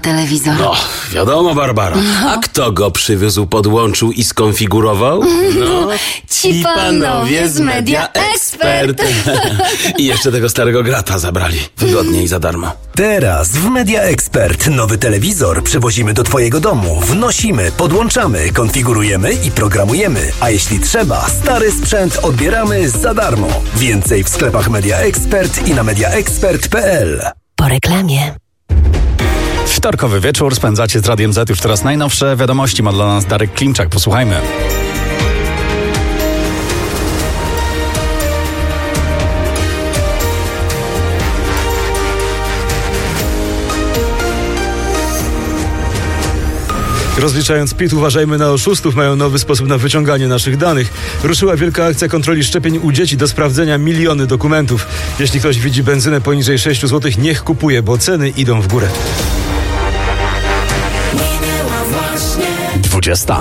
telewizor. No, wiadomo, Barbara. A kto go przywiózł, podłączył i skonfigurował? No, ci panowie z Media Expert. I jeszcze tego starego grata zabrali. Wygodnie i za darmo. Teraz w Media Expert nowy telewizor przywozimy do Twojego domu. Wnosimy, podłączamy, konfigurujemy i programujemy. A jeśli trzeba, stary sprzęt odbieramy za darmo. Więcej w sklepach Media Expert i na mediaexpert.pl. Po reklamie. Wtorkowy wieczór spędzacie z Radiem Z. Już teraz najnowsze wiadomości ma dla nas Darek Klimczak. Posłuchajmy. Rozliczając PIT, uważajmy na oszustów, mają nowy sposób na wyciąganie naszych danych. Ruszyła wielka akcja kontroli szczepień u dzieci do sprawdzenia miliony dokumentów. Jeśli ktoś widzi benzynę poniżej 6 zł, niech kupuje, bo ceny idą w górę. 20.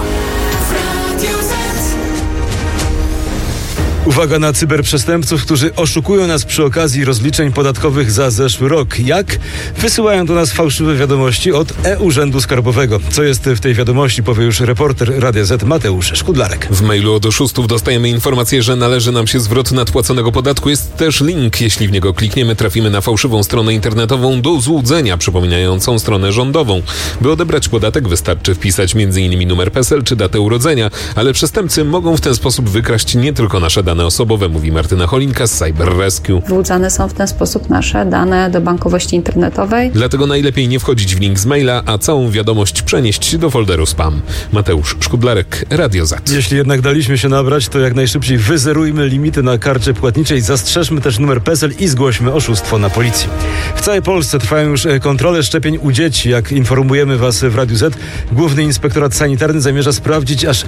Uwaga na cyberprzestępców, którzy oszukują nas przy okazji rozliczeń podatkowych za zeszły rok. Jak? Wysyłają do nas fałszywe wiadomości od e-Urzędu Skarbowego. Co jest w tej wiadomości, powie już reporter Radia Z Mateusz Szkudlarek. W mailu od oszustów dostajemy informację, że należy nam się zwrot nadpłaconego podatku. Jest też link. Jeśli w niego klikniemy, trafimy na fałszywą stronę internetową do złudzenia, przypominającą stronę rządową. By odebrać podatek, wystarczy wpisać m.in. numer PESEL czy datę urodzenia, ale przestępcy mogą w ten sposób wykraść nie tylko nasze dane osobowe, mówi Martyna Cholinka z Cyber Rescue. Wyłudzane są w ten sposób nasze dane do bankowości internetowej. Dlatego najlepiej nie wchodzić w link z maila, a całą wiadomość przenieść do folderu spam. Mateusz Szkudlarek, Radio Z. Jeśli jednak daliśmy się nabrać, to jak najszybciej wyzerujmy limity na karcie płatniczej, zastrzeżmy też numer PESEL i zgłośmy oszustwo na policji. W całej Polsce trwają już kontrole szczepień u dzieci. Jak informujemy Was w Radiu Z, Główny Inspektorat Sanitarny zamierza sprawdzić aż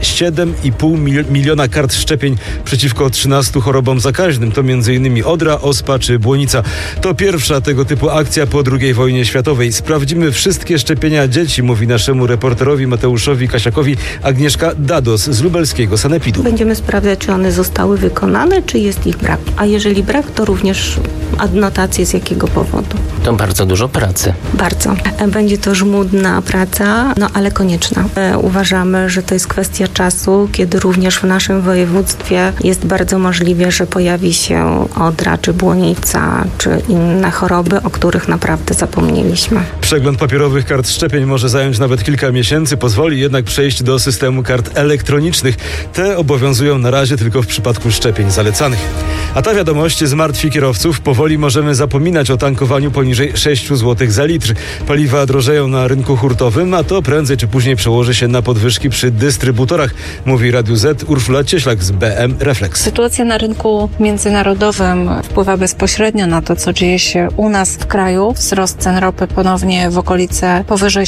7,5 miliona kart szczepień przeciwko 13 chorobom zakaźnym. To m.in. odra, ospa czy błonica. To pierwsza tego typu akcja po II wojnie światowej. Sprawdzimy wszystkie szczepienia dzieci, mówi naszemu reporterowi Mateuszowi Kasiakowi Agnieszka Dados z lubelskiego sanepidu. Będziemy sprawdzać, czy one zostały wykonane, czy jest ich brak. A jeżeli brak, to również adnotację z jakiego powodu. To bardzo dużo pracy. Bardzo. Będzie to żmudna praca, ale konieczna. Uważamy, że to jest kwestia czasu, kiedy również w naszym województwie jest bardzo możliwe, że pojawi się odra, czy błonica, czy inne choroby, o których naprawdę zapomnieliśmy. Przegląd papierowych kart szczepień może zająć nawet kilka miesięcy, pozwoli jednak przejść do systemu kart elektronicznych. Te obowiązują na razie tylko w przypadku szczepień zalecanych. A ta wiadomość zmartwi kierowców. Powoli możemy zapominać o tankowaniu poniżej 6 zł za litr. Paliwa drożeją na rynku hurtowym, a to prędzej czy później przełoży się na podwyżki przy dystrybutorach, mówi Radiu Z Urszula Cieślak z BM Reflex. Sytuacja na rynku międzynarodowym wpływa bezpośrednio na to, co dzieje się u nas w kraju. Wzrost cen ropy ponownie w okolice powyżej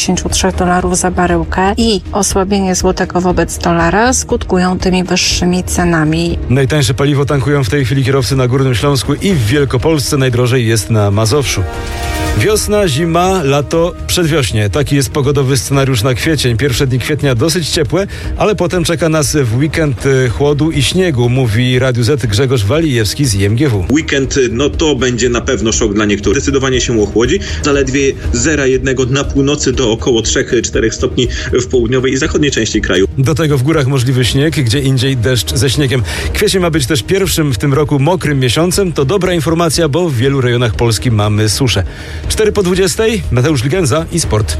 $73 za baryłkę i osłabienie złotego wobec dolara skutkują tymi wyższymi cenami. Najtańsze paliwo tankują w tej chwili kierowcy na Górnym Śląsku i w Wielkopolsce, najdrożej jest na Mazowszu. Wiosna, zima, lato, przedwiośnie. Taki jest pogodowy scenariusz na kwiecień. Pierwsze dni kwietnia dosyć ciepłe, ale potem czeka nas w weekend chłodu i śniegu, mówi Radiu Z Grzegorz Walijewski z IMGW. Weekend, to będzie na pewno szok dla niektórych. Zdecydowanie się ochłodzi. Zaledwie 0,1 na północy do około 3-4 stopni w południowej i zachodniej części kraju. Do tego w górach możliwy śnieg, gdzie indziej deszcz ze śniegiem. Kwiecień ma być też pierwszym w tym roku mokrym miesiącem. To dobra informacja, bo w wielu rejonach Polski mamy suszę. 4:20. Mateusz Ligenza i sport.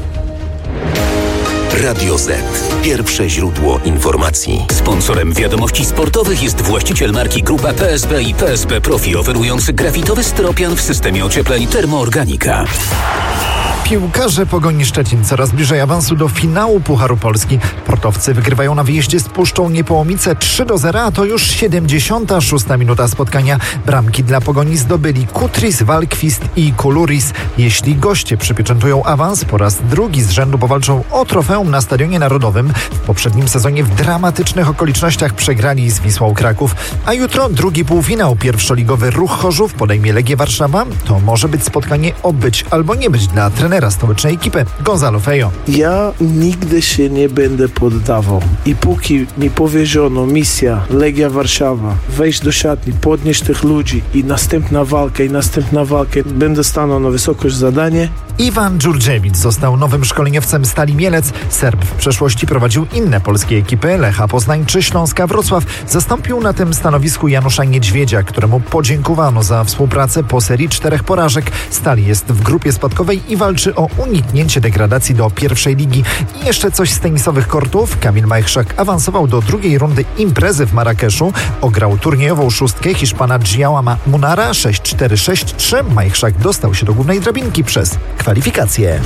Radio Z. Pierwsze źródło informacji. Sponsorem wiadomości sportowych jest właściciel marki Grupa PSB i PSB Profi, oferujący grafitowy styropian w systemie ociepleń Termoorganika. Piłkarze Pogoni Szczecin coraz bliżej awansu do finału Pucharu Polski. Portowcy wygrywają na wyjeździe z Puszczą Niepołomice 3-0, a to już 76. minuta spotkania. Bramki dla Pogoni zdobyli Kutris, Walkwist i Kuluris. Jeśli goście przypieczętują awans, po raz drugi z rzędu powalczą o trofeum na Stadionie Narodowym. W poprzednim sezonie w dramatycznych okolicznościach przegrali z Wisłą Kraków. A jutro drugi półfinał. Pierwszoligowy Ruch Chorzów podejmie Legię Warszawa. To może być spotkanie o być albo nie być dla trenera stołecznej ekipy Gonzalo Fejo. Ja nigdy się nie będę poddawał i póki mi powiedziano misja Legia Warszawa, wejść do szatni, podnieść tych ludzi i następna walka, będę stanął na wysokość zadanie, Iwan Dżurdżewicz został nowym szkoleniowcem Stali Mielec. Serb w przeszłości prowadził inne polskie ekipy, Lecha Poznań czy Śląska Wrocław. Zastąpił na tym stanowisku Janusza Niedźwiedzia, któremu podziękowano za współpracę po serii 4 porażek. Stal jest w grupie spadkowej i walczy o uniknięcie degradacji do pierwszej ligi. I jeszcze coś z tenisowych kortów. Kamil Majchrzak awansował do drugiej rundy imprezy w Marrakeszu. Ograł turniejową szóstkę Hiszpana Giałama Munara 6-4, 6-3. Majchrzak dostał się do głównej drabinki przez kwalifikacje.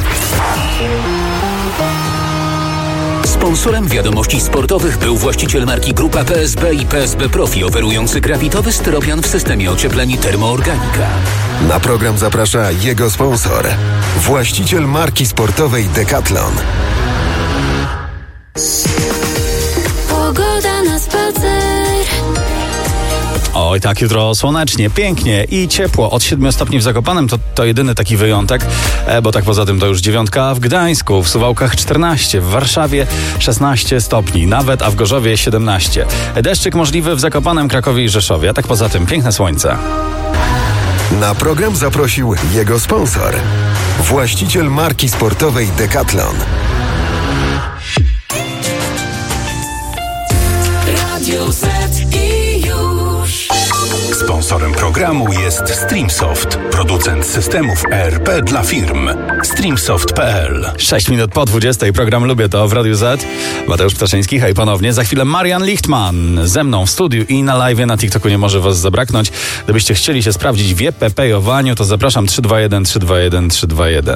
Sponsorem wiadomości sportowych był właściciel marki Grupa PSB i PSB Profi, oferujący grafitowy styropian w systemie ociepleni Termoorganika. Na program zaprasza jego sponsor, właściciel marki sportowej Decathlon. Pogoda na spacer. Oj, tak, jutro słonecznie, pięknie i ciepło. Od 7 stopni w Zakopanem to jedyny taki wyjątek, bo tak poza tym to już 9 w Gdańsku, w Suwałkach 14, w Warszawie 16 stopni, nawet, a w Gorzowie 17. Deszczyk możliwy w Zakopanem, Krakowie i Rzeszowie, a tak poza tym piękne słońce. Na program zaprosił jego sponsor, właściciel marki sportowej Decathlon. Radio Z i już. Sponsorem programu jest Streamsoft, producent systemów ERP dla firm. Streamsoft.pl. 6 minut po 20. Program Lubię to w Radiu Z. Mateusz Ptaszyński, hej ponownie. Za chwilę Marian Lichtman ze mną w studiu i na live na TikToku nie może was zabraknąć. Gdybyście chcieli się sprawdzić w EPP-owaniu, to zapraszam 321 321 321.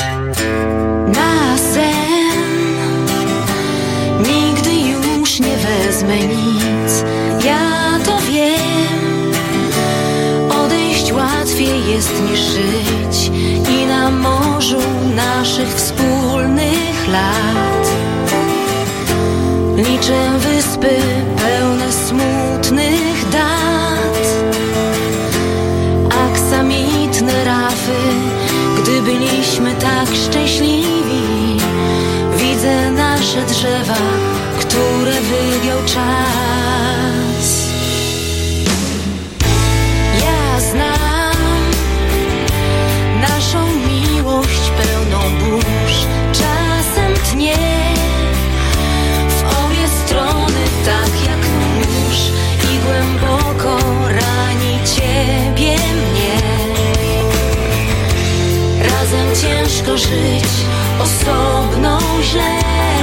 Na sen nigdy już nie wezmę nic. Ja to wiem. Odejść łatwiej jest niż żyć. I na morzu naszych wspólnych lat liczę wyspy pełne smutnych dat. Aksamitne rafy, gdy byliśmy tak szczęśliwi. Widzę nasze drzewa, które wygiął czas. Ja znam naszą miłość pełną burz. Czasem tnie w obie strony tak jak nóż i głęboko rani ciebie, mnie. Razem ciężko żyć, osobno źle.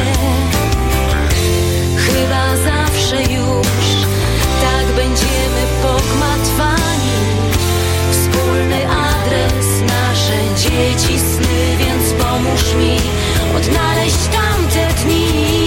Chyba zawsze już tak będziemy pogmatwani. Wspólny adres, nasze dzieci, sny, więc pomóż mi odnaleźć tamte dni.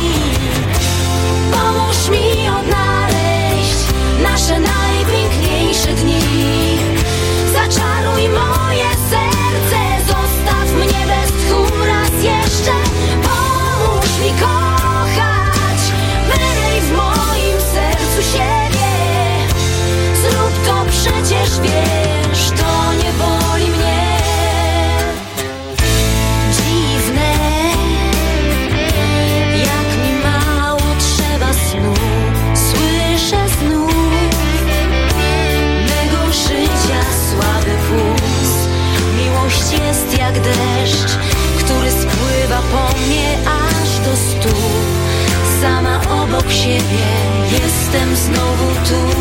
Pomóż mi odnaleźć nasze najpiękniejsze dni. Zaczaruj moje serce, zostaw mnie bez tchu raz jeszcze. Pomóż mi kochać, wylej w moim sercu siebie. Zrób to, przecież wiesz, to nie boli mnie. Dziwne, jak mi mało trzeba snu. Słyszę znów mego życia słaby puls. Miłość jest jak deszcz, który spływa po mnie aż do stóp. Sama obok siebie jestem znowu tu.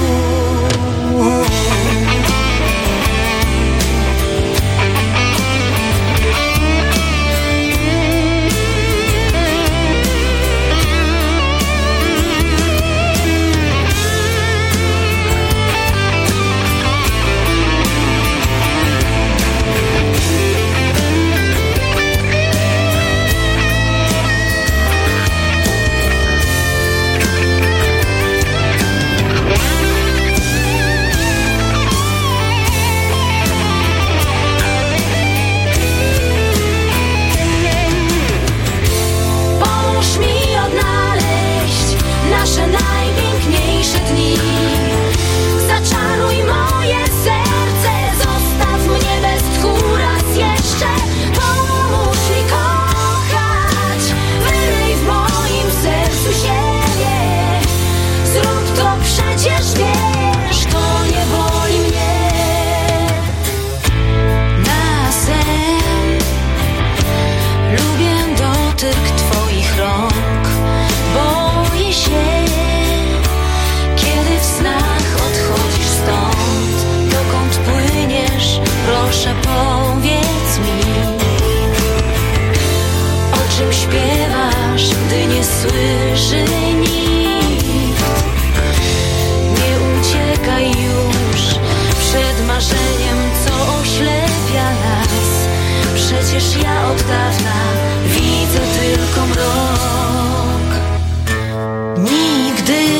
dawna widzę tylko mrok. Nigdy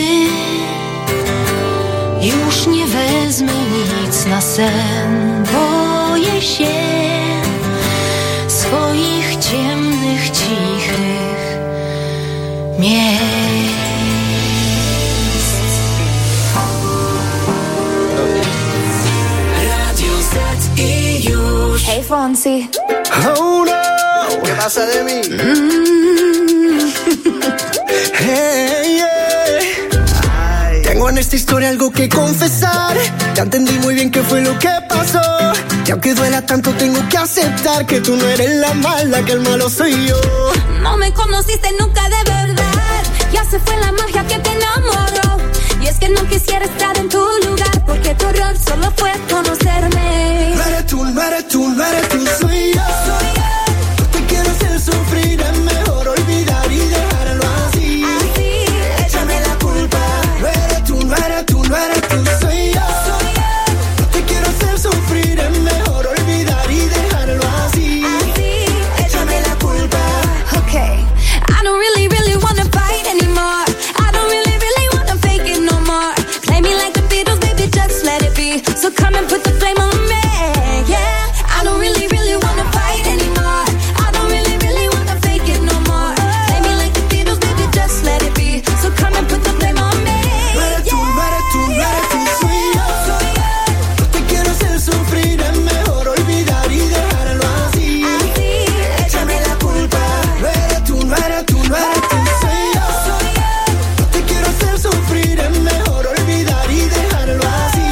już nie wezmę nic na sen. Boję się swoich ciemnych, cichych miejsc. Radio Z i już. Hey Fonsi. Oh no, ¿qué pasa de mí? Hey, yeah. Tengo en esta historia algo que confesar. Ya entendí muy bien qué fue lo que pasó. Y aunque duela tanto tengo que aceptar que tú no eres la mala, que el malo soy yo. No me conociste nunca de verdad. Ya se fue la magia que te enamoró. Y es que no quisiera estar en tu lugar, porque tu error solo fue conocerme. No eres tú, no eres tú, no eres tú, soy yo. No te quiero hacer sufrir, es mejor olvidar y dejarlo así. Échame la culpa. No eres tú, no eres tú, no eres tú, soy yo. No te quiero hacer sufrir, es mejor olvidar y dejarlo así. Échame la culpa. Okay, I don't really wanna fight anymore. I don't really wanna fake it no more. Play me like the Beatles, baby, just let it be. So come and put the flame on me, yeah. I don't really wanna fight anymore. I don't really wanna fake it no more. Play me like the Beatles, baby, just let it be. So come and put the flame on me, no eres tú, no eres tú, no eres tú, soy yo. No te quiero hacer sufrir, es mejor olvidar y dejarlo así. Échame la culpa. No eres tú, no eres tú, no eres tú, soy yo. No te quiero hacer sufrir, es mejor olvidar y dejarlo así.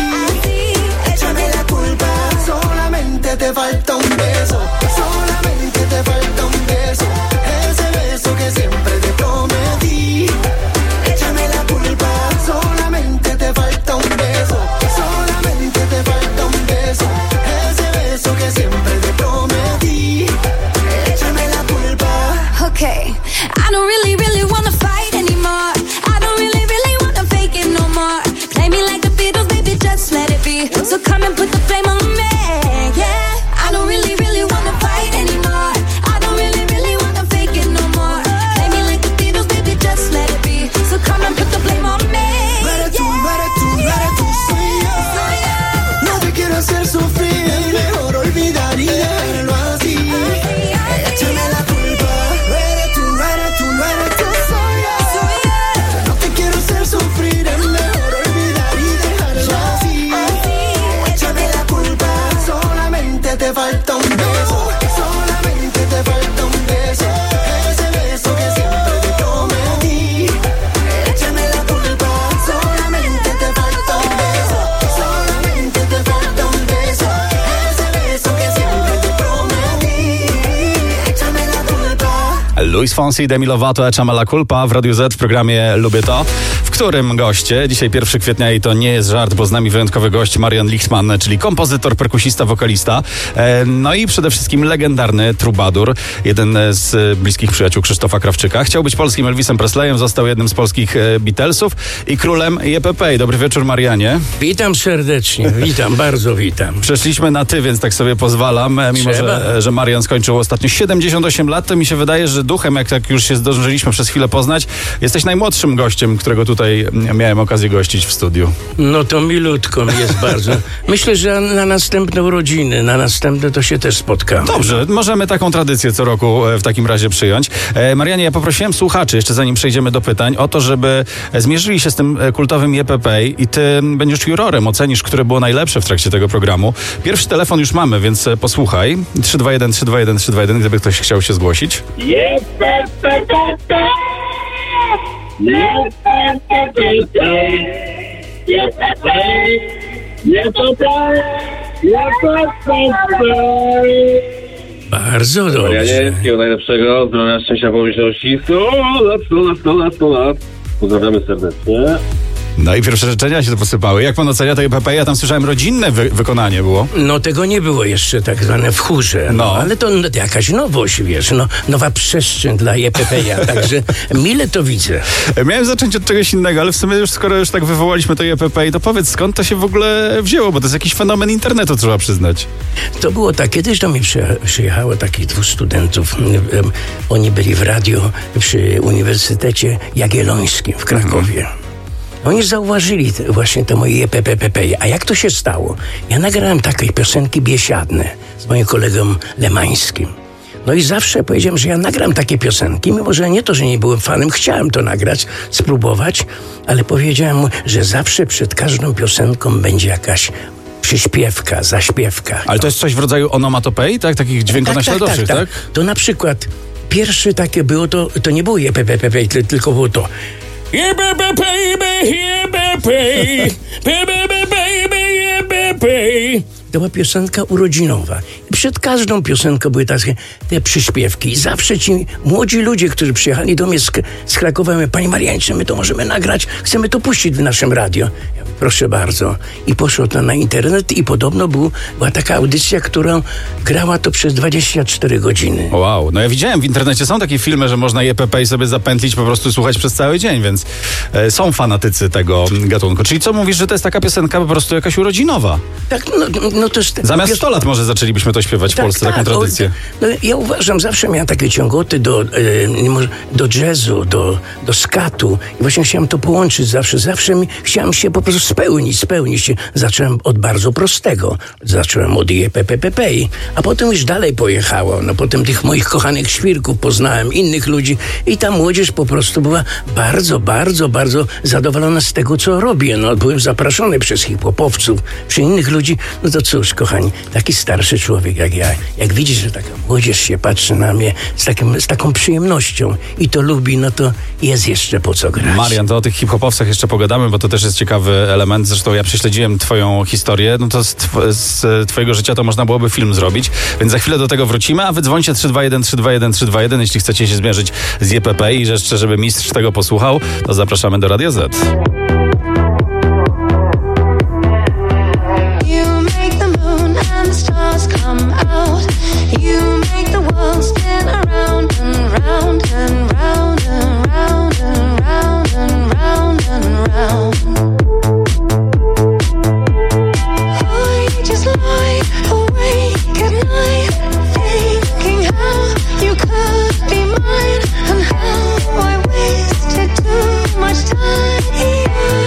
Échame la culpa. Solamente te falta un beso. Solamente te falta un beso. Ese beso que siempre te prometí. Échame la culpa. Solamente te falta un beso. Solamente te falta un beso. Ese beso que siempre te prometí. Échame la culpa. okay. I don't really wanna fight anymore. I don't really wanna fake it no more. Play me like the Beatles, baby, just let it be. So come and put the flame on me, yeah. I don't really wanna fight anymore. I don't really wanna fake it no more. Play me like the Beatles, baby, just let it be. So come and put the flame on me, no eres tú, no eres tú, no eres tú, soy yo. No te quiero hacer sufrir, es mejor olvidar y dejarlo así. Échame la culpa. No eres tú, no eres tú, no eres tú, soy yo. No te quiero hacer sufrir, es mejor olvidar y dejarlo así. Échame la culpa. Solamente te falta un beso. Solamente te falta un beso. Ese beso que siempre te prometí. Échame la culpa. Solamente te falta un beso. Solamente te falta un beso. Ese beso que siempre te prometí. Échame la culpa. Luis Fonsi, Demi Lovato, Échame la culpa w Radiu Z w programie Lubię to, w którym goście, dzisiaj 1 kwietnia i to nie jest żart, bo z nami wyjątkowy gość Marian Lichtman, czyli kompozytor, perkusista, wokalista, no i przede wszystkim legendarny trubadur, jeden z bliskich przyjaciół Krzysztofa Krawczyka. Chciał być polskim Elvisem Presleyem, został jednym z polskich Beatlesów i królem JPP. Dobry wieczór, Marianie. Witam serdecznie, witam, bardzo witam. Przeszliśmy na ty, więc tak sobie pozwalam, mimo że Marian skończył ostatnio 78 lat, to mi się wydaje, że duchem, jak już się zdążyliśmy przez chwilę poznać, jesteś najmłodszym gościem, którego tutaj miałem okazję gościć w studiu. No to milutko mi jest bardzo. Myślę, że na następne urodziny, na następne to się też spotkamy. Dobrze, możemy taką tradycję co roku w takim razie przyjąć. Marianie, ja poprosiłem słuchaczy, jeszcze zanim przejdziemy do pytań, o to, żeby zmierzyli się z tym kultowym JPP i ty będziesz jurorem, ocenisz, które było najlepsze w trakcie tego programu. Pierwszy telefon już mamy, więc posłuchaj. 321 321 321, gdyby ktoś chciał się zgłosić. Bardzo dobrze. Marianie, wszystkiego najlepszego, zdrowia, szczęścia, pomyślności. 100 lat. Pozdrawiamy serdecznie. No i pierwsze życzenia się to posypały. Jak pan ocenia to EPP? Ja tam słyszałem rodzinne wykonanie było. No tego nie było jeszcze tak zwane w chórze. No. Ale to jakaś nowość, wiesz, nowa przestrzeń dla EPP-a, także mile to widzę. Miałem zacząć od czegoś innego, ale w sumie skoro już tak wywołaliśmy to EPP, to powiedz, skąd to się w ogóle wzięło, bo to jest jakiś fenomen internetu, trzeba przyznać. To było tak, kiedyś do mnie przyjechało takich 2 studentów. Oni byli w radio przy Uniwersytecie Jagiellońskim w Krakowie. Oni zauważyli właśnie to moje EPP. A jak to się stało? Ja nagrałem takie piosenki biesiadne z moim kolegą Lemańskim. No i zawsze powiedziałem, że ja nagram takie piosenki, mimo że nie to, że nie byłem fanem, chciałem to nagrać, spróbować, ale powiedziałem mu, że zawsze przed każdą piosenką będzie jakaś przyśpiewka, zaśpiewka. Ale to jest coś w rodzaju onomatopei, tak? Takich dźwiękonaśladowczych, tak? To na przykład pierwszy takie było, to nie było EPP, tylko było to to była piosenka urodzinowa. I przed każdą piosenką były te przyśpiewki. I zawsze ci młodzi ludzie, którzy przyjechali do mnie z Krakowa, mówią: Pani Marianie, czy my to możemy nagrać? Chcemy to puścić w naszym radio. Ja mówię: proszę bardzo. I poszło to na internet i podobno była taka audycja, która grała to przez 24 godziny. Wow, no ja widziałem w internecie, są takie filmy, że można EPP sobie zapętlić, po prostu słuchać przez cały dzień, więc są fanatycy tego gatunku. Czyli co mówisz, że to jest taka piosenka po prostu jakaś urodzinowa? Tak, no to jest... Zamiast 100 lat może zaczęlibyśmy to śpiewać w Polsce, taką tradycję. Ja uważam, zawsze miałem takie ciągoty do jazzu, do skatu. I właśnie chciałem to połączyć zawsze. Chciałem się po prostu spełnić. Zacząłem od bardzo prostego. Zacząłem od EPP, a potem już dalej pojechało. No potem tych moich kochanych świrków poznałem, innych ludzi i ta młodzież po prostu była bardzo, bardzo, bardzo zadowolona z tego, co robię. No, byłem zapraszany przez hip-hopowców, przez innych ludzi. No to cóż, kochani, taki starszy człowiek jak ja, jak widzi, że taka młodzież się patrzy na mnie z taką przyjemnością i to lubi, no to jest jeszcze po co grać. Marian, to o tych hip-hopowcach jeszcze pogadamy, bo to też jest ciekawy element. Zresztą ja prześledziłem twoją historię, no to z twojego życia to można byłoby film zrobić, więc za chwilę do tego wrócimy, a wy dzwońcie 321, jeśli chcecie się zmierzyć z EPP i jeszcze, żeby mistrz tego posłuchał, to zapraszamy do Radio Z. Come out, you make the world spin around and round and round and round and round and round and round. Oh, you just lie awake at night, thinking how you could be mine and how I wasted too much time.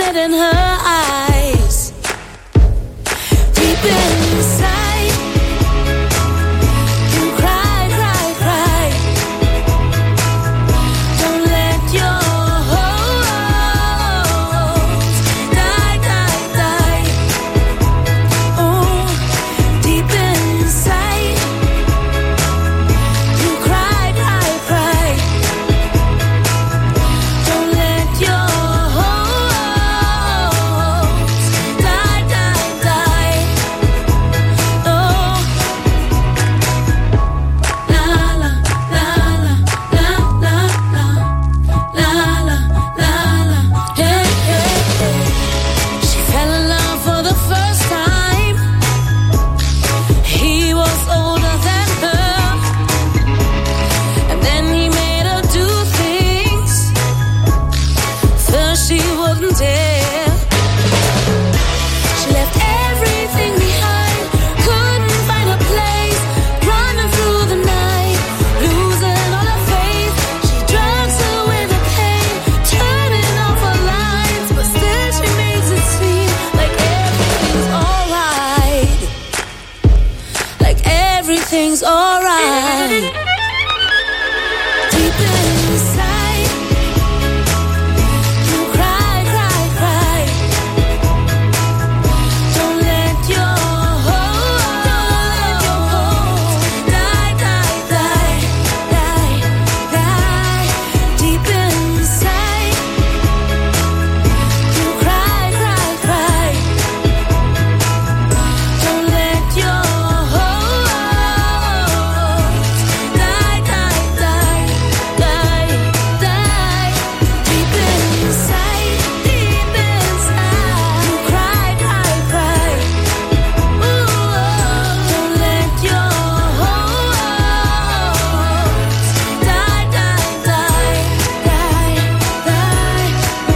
it in her eyes. Deep inside, you cry, cry, cry. Don't let your hopes die, die, die. Oh, deep inside, you cry, cry, cry. Don't let your hopes die, die, die. Oh, la la la la la la la la la la. Hey, hey, hey. She fell in love for the first time. He was older than her, and then he made her do things first she wouldn't dare. She left everything behind, couldn't find a place, running through the night, losing all her faith. She drugs away the pain, turning off her lights, but still she makes it seem like everything's alright. Like everything's alright. Deep inside, you cry, cry, cry. Don't let your hopes die, die, die, die, die. Deep inside, you cry, cry, cry. Don't let your hopes die, die, die, die, die. Deep inside, you cry, cry, cry. Ooh, don't let your hopes die, die, die, die, die. Oh,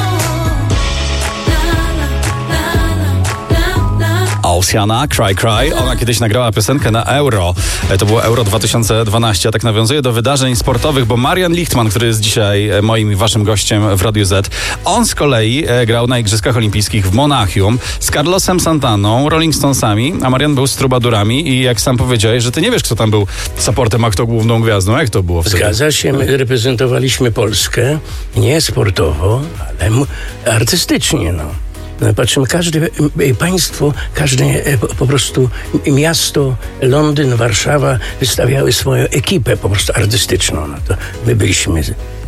la la la la la. Oceana, Cry Cry. Ona kiedyś nagrała piosenkę na Euro. To było Euro 2012. A tak nawiązuje do wydarzeń sportowych, bo Marian Lichtman, który jest dzisiaj moim i waszym gościem w Radiu Z, on z kolei grał na Igrzyskach Olimpijskich w Monachium z Carlosem Santaną, Rolling Stonesami, a Marian był z Trubadurami i jak sam powiedziałeś, że ty nie wiesz, kto tam był supportem, a kto główną gwiazdą. Jak to było wtedy? Zgadza się, my reprezentowaliśmy Polskę nie sportowo, ale artystycznie, no. No, patrzymy, każde państwo, każde po prostu miasto, Londyn, Warszawa wystawiały swoją ekipę po prostu artystyczną. No to my byliśmy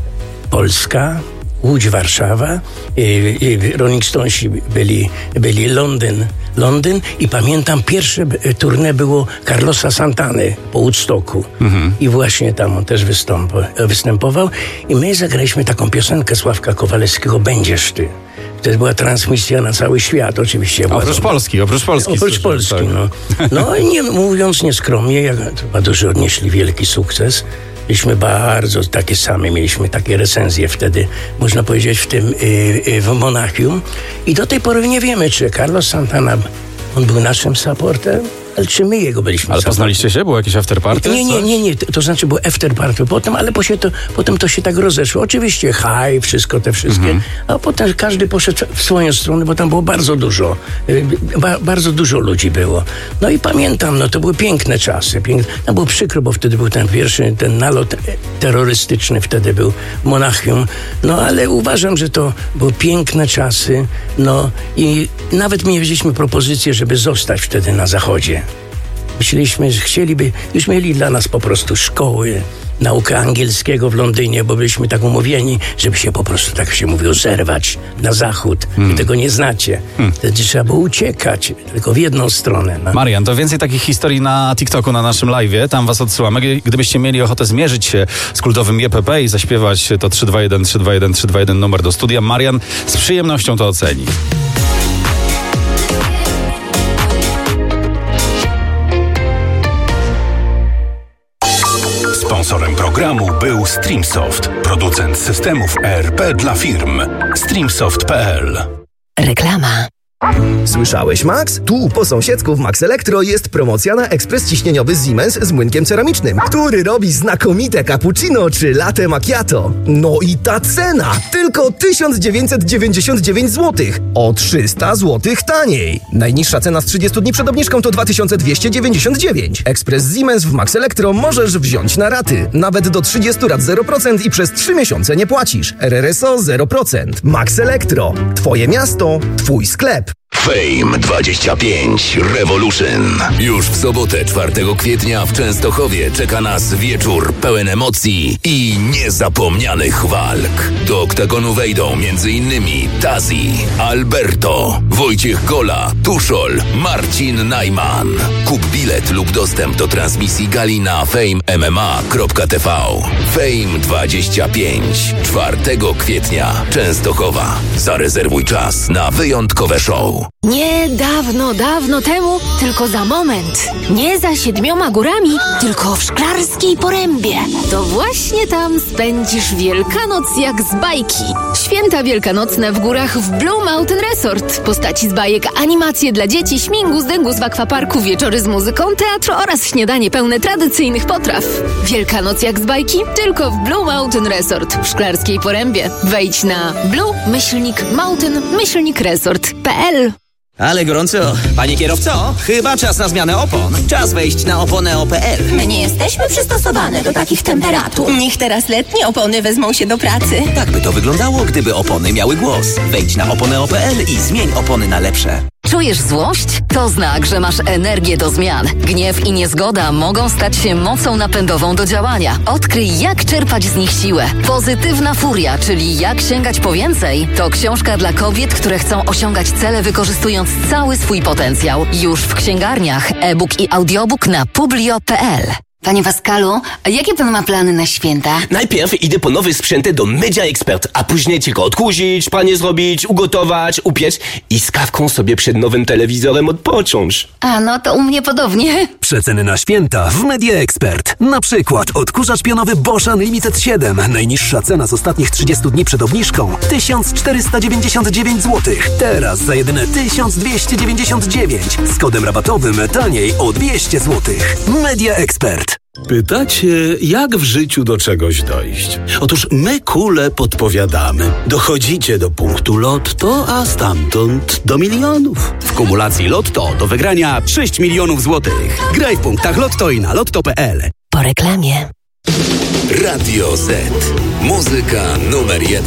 Polska, Łódź, Warszawa, Rolling Stonesi byli Londyn i pamiętam pierwsze tournée było Carlosa Santany po Woodstocku i właśnie tam on też występował i my zagraliśmy taką piosenkę Sławka Kowalewskiego "Będziesz ty". To była transmisja na cały świat, oczywiście. Oprócz Polski. Oprócz Polski, tak. no. No i nie, mówiąc nieskromnie, Badurzy odnieśli wielki sukces. Byliśmy bardzo takie same, mieliśmy takie recenzje wtedy, można powiedzieć, w Monachium. I do tej pory nie wiemy, czy Carlos Santana, on był naszym supportem, ale czy my jego byliśmy. Ale poznaliście się? Było jakieś afterparty? Nie. To znaczy było afterparty potem, ale potem to się tak rozeszło. Oczywiście wszystko te wszystkie, a potem każdy poszedł w swoją stronę, bo tam było bardzo dużo. Bardzo dużo ludzi było. No i pamiętam, no to były piękne czasy. No było przykro, bo wtedy był ten pierwszy, ten nalot terrorystyczny wtedy był w Monachium. No ale uważam, że to były piękne czasy. No i nawet mieliśmy propozycję, żeby zostać wtedy na Zachodzie. Myśleliśmy, że już mieli dla nas po prostu szkoły, naukę angielskiego w Londynie, bo byliśmy tak umówieni, żeby się po prostu, tak się mówiło, zerwać na zachód. Wy tego nie znacie. Wtedy trzeba było uciekać, tylko w jedną stronę. No. Marian, to więcej takich historii na TikToku, na naszym live'ie. Tam was odsyłamy. Gdybyście mieli ochotę zmierzyć się z kultowym JPP i zaśpiewać, to 321 321 321 numer do studia. Marian z przyjemnością to oceni. Sponsorem programu był Streamsoft, producent systemów ERP dla firm. Streamsoft.pl. Reklama. Słyszałeś, Max? Tu po sąsiedzku w Max Elektro jest promocja na ekspres ciśnieniowy Siemens z młynkiem ceramicznym, który robi znakomite cappuccino czy latte macchiato. No i ta cena! Tylko 1999 zł. O 300 zł taniej. Najniższa cena z 30 dni przed obniżką to 2299. Ekspres Siemens w Max Elektro możesz wziąć na raty. Nawet do 30 rat 0% i przez 3 miesiące nie płacisz. RRSO 0%. Max Elektro. Twoje miasto, twój sklep. Fame 25 Revolution. Już w sobotę 4 kwietnia w Częstochowie czeka nas wieczór pełen emocji i niezapomnianych walk. Do oktagonu wejdą m.in. Tazi, Alberto, Wojciech Gola, Tuszol, Marcin Najman. Kup bilet lub dostęp do transmisji gali na famemma.tv. Fame 25 4 kwietnia Częstochowa. Zarezerwuj czas na wyjątkowe show. Nie dawno temu, tylko za moment. Nie za 7 górami, tylko w Szklarskiej Porębie. To właśnie tam spędzisz Wielkanoc jak z bajki. Święta wielkanocne w górach w Blue Mountain Resort. Postaci z bajek, animacje dla dzieci, śmigus, dęgus w akwaparku, wieczory z muzyką, teatr oraz śniadanie pełne tradycyjnych potraw. Wielkanoc jak z bajki, tylko w Blue Mountain Resort w Szklarskiej Porębie. Wejdź na blue-mountain-resort.pl. Ale gorąco. Panie kierowco, chyba czas na zmianę opon. Czas wejść na oponeo.pl. My nie jesteśmy przystosowane do takich temperatur. Niech teraz letnie opony wezmą się do pracy. Tak by to wyglądało, gdyby opony miały głos. Wejdź na oponeo.pl i zmień opony na lepsze. Czujesz złość? To znak, że masz energię do zmian. Gniew i niezgoda mogą stać się mocą napędową do działania. Odkryj, jak czerpać z nich siłę. Pozytywna furia, czyli jak sięgać po więcej, to książka dla kobiet, które chcą osiągać cele, wykorzystując cały swój potencjał. Już w księgarniach. E-book i audiobook na publio.pl. Panie Pascalu, a jakie pan ma plany na święta? Najpierw idę po nowe sprzęty do Media Expert, a później tylko odkurzyć, pranie zrobić, ugotować, upiec i z kawką sobie przed nowym telewizorem odpocząć. A no to u mnie podobnie. Przeceny na święta w Media Expert. Na przykład odkurzacz pionowy Bosch Unlimited 7. Najniższa cena z ostatnich 30 dni przed obniżką 1499 zł. Teraz za jedyne 1299. Z kodem rabatowym taniej o 200 zł. Media Expert. Pytacie, jak w życiu do czegoś dojść? Otóż my kule podpowiadamy. Dochodzicie do punktu Lotto, a stamtąd do milionów. W kumulacji Lotto do wygrania 6 milionów złotych. Graj w punktach Lotto i na lotto.pl. Po reklamie. Radio Z. Muzyka numer 1.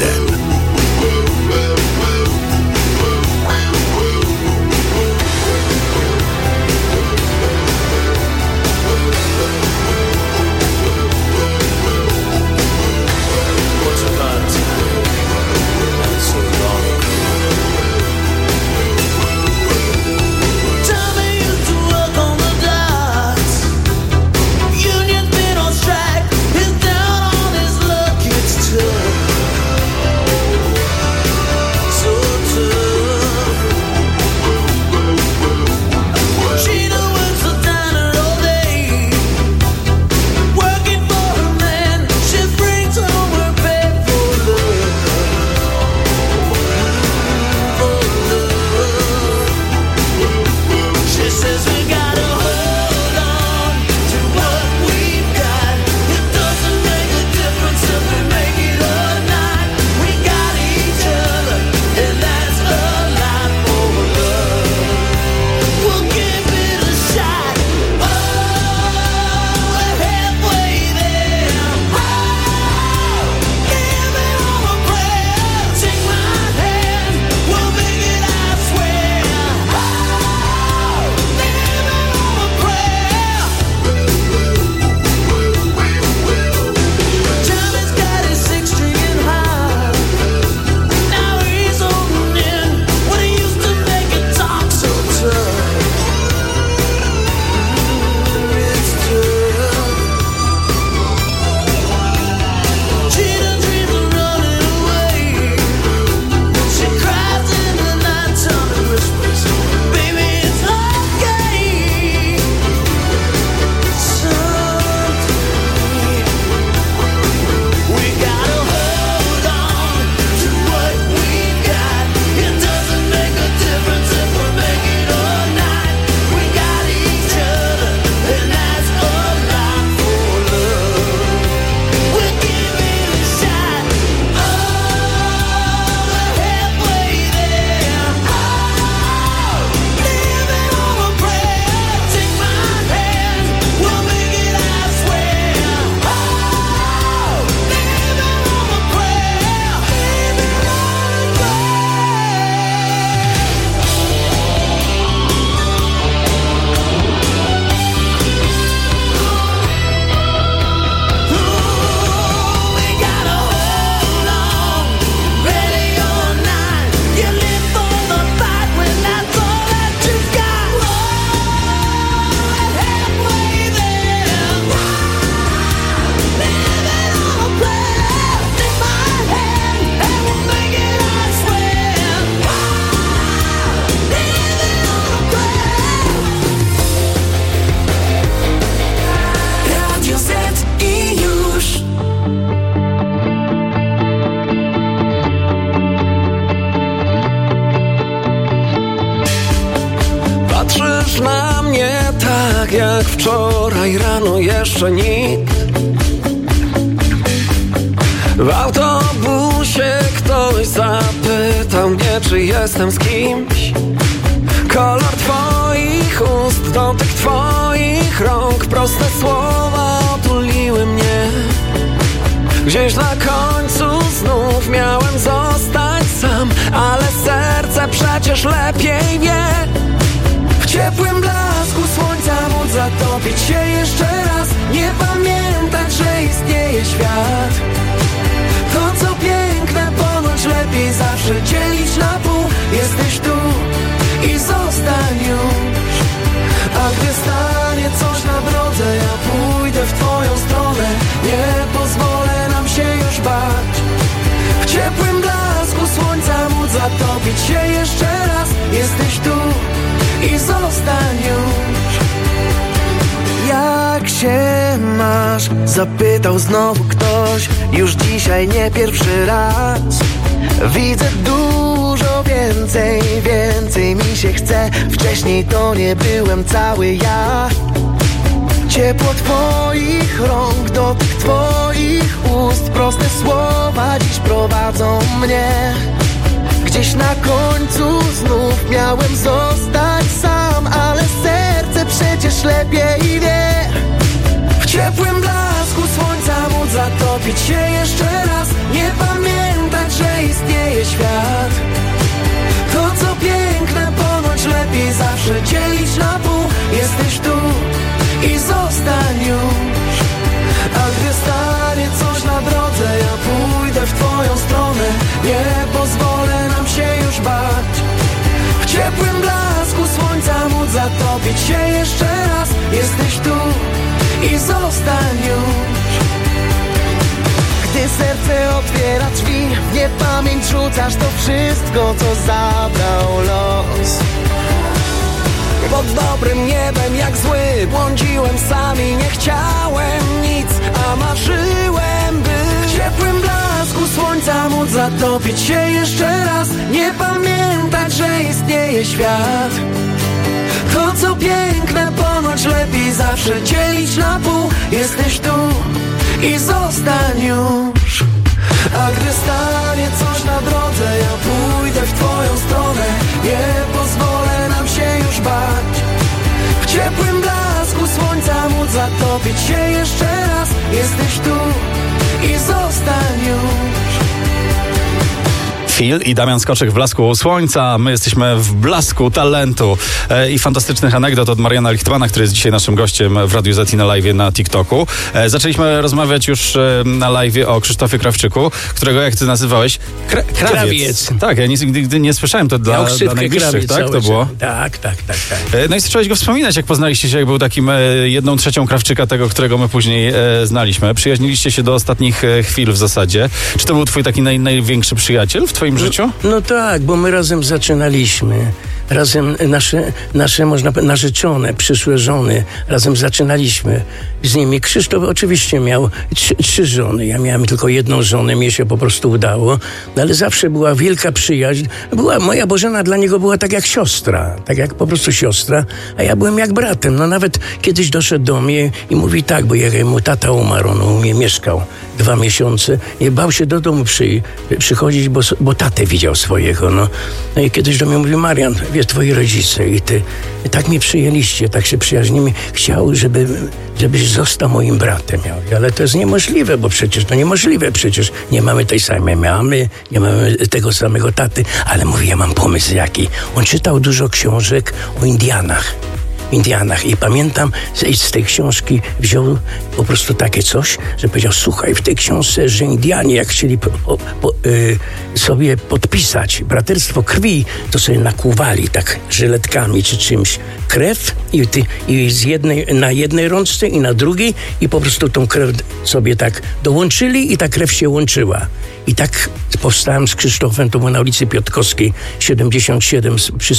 Patrzysz na mnie tak jak wczoraj rano jeszcze nikt. W autobusie ktoś zapytał mnie, czy jestem z kimś. Kolor twoich ust, dotyk twoich rąk, proste słowa otuliły mnie. Gdzieś na końcu znów miałem zostać sam, ale serce przecież lepiej wie. W ciepłym blasku słońca móc zatopić się jeszcze raz, nie pamiętać, że istnieje świat. To co piękne ponoć lepiej zawsze dzielić na pół. Jesteś tu i zostań już. A gdy stanie coś na drodze, ja pójdę w twoją stronę. Nie pozwolę nam się już bać. W ciepłym blasku słońca móc zatopić się jeszcze raz. Jesteś tu i zostań już. Jak się masz? Zapytał znowu ktoś. Już dzisiaj nie pierwszy raz. Widzę dużo więcej mi się chce. Wcześniej to nie byłem cały ja. Ciepło twoich rąk, dotyk twoich ust, proste słowa dziś prowadzą mnie. Gdzieś na końcu znów miałem zostać sam, ale serce przecież lepiej wie. W ciepłym blasku słońca móc zatopić się jeszcze raz, nie pamiętać, że istnieje świat. To co piękne ponoć lepiej zawsze dzielić na pół. Jesteś tu i zostań już. A gdy stanie coś na drodze, ja pójdę w twoją stronę. Nie pozwolę nam się już bać. W ciepłym blasku słońca móc zatopić się jeszcze raz. Jesteś tu i zostań już. Gdy serce otwiera drzwi, w niepamięć rzucasz to wszystko, co zabrał los. Pod dobrym niebem jak zły błądziłem sam i nie chciałem nic, a marzyłem, by w ciepłym blasku słońca móc zatopić się jeszcze raz. Nie pamiętać, że istnieje świat. To co piękne ponoć lepiej zawsze dzielić na pół. Jesteś tu i zostań już. A gdy stanie coś na drodze, ja pójdę w twoją stronę. Nie pozwolę nam się już bać. W ciepłym blasku słońca móc zatopić się jeszcze raz. Jesteś tu i zostań już. Phil i Damian Skoczek w blasku słońca. My jesteśmy w blasku talentu i fantastycznych anegdot od Mariana Lichtmana, który jest dzisiaj naszym gościem w Radiu Z i na live na TikToku. Zaczęliśmy rozmawiać już na live o Krzysztofie Krawczyku, którego, jak ty nazywałeś, krawiec. Tak, ja nigdy nie słyszałem, to dla najbliższych, tak? To było? Tak. No i zacząłeś go wspominać, jak poznaliście się, jak był takim 1/3 Krawczyka, tego, którego my później znaliśmy. Przyjaźniliście się do ostatnich chwil w zasadzie. Czy to był twój taki największy przyjaciel w twoim życiu? No tak, bo my razem zaczynaliśmy. Razem nasze można powiedzieć, narzeczone, przyszłe żony, razem zaczynaliśmy z nimi. Krzysztof oczywiście miał trzy żony. Ja miałem tylko jedną żonę, mnie się po prostu udało. No, ale zawsze była wielka przyjaźń. Moja Bożena dla niego była tak jak siostra. Tak jak po prostu siostra, a ja byłem jak bratem. No nawet kiedyś doszedł do mnie i mówi tak, bo jak mu tata umarł, on u mnie mieszkał 2 miesiące. Nie bał się do domu przychodzić, bo tatę widział swojego. No i kiedyś do mnie mówi: Marian, wie, twoi rodzice i ty tak mnie przyjęliście, tak się przyjaźnimy. Chciał, żebyś został moim bratem. Ja mówię, ale to jest niemożliwe, bo przecież to niemożliwe. Przecież nie mamy tej samej mamy, nie mamy tego samego taty. Ale mówi, ja mam pomysł jaki. On czytał dużo książek o Indianach. I pamiętam, z tej książki wziął po prostu takie coś, że powiedział: słuchaj, w tej książce, że Indianie jak chcieli sobie podpisać braterstwo krwi, to sobie nakłuwali tak żyletkami czy czymś krew i na jednej rączce i na drugiej i po prostu tą krew sobie tak dołączyli i ta krew się łączyła. I tak powstałem z Krzysztofem, to było na ulicy Piotrkowskiej 77,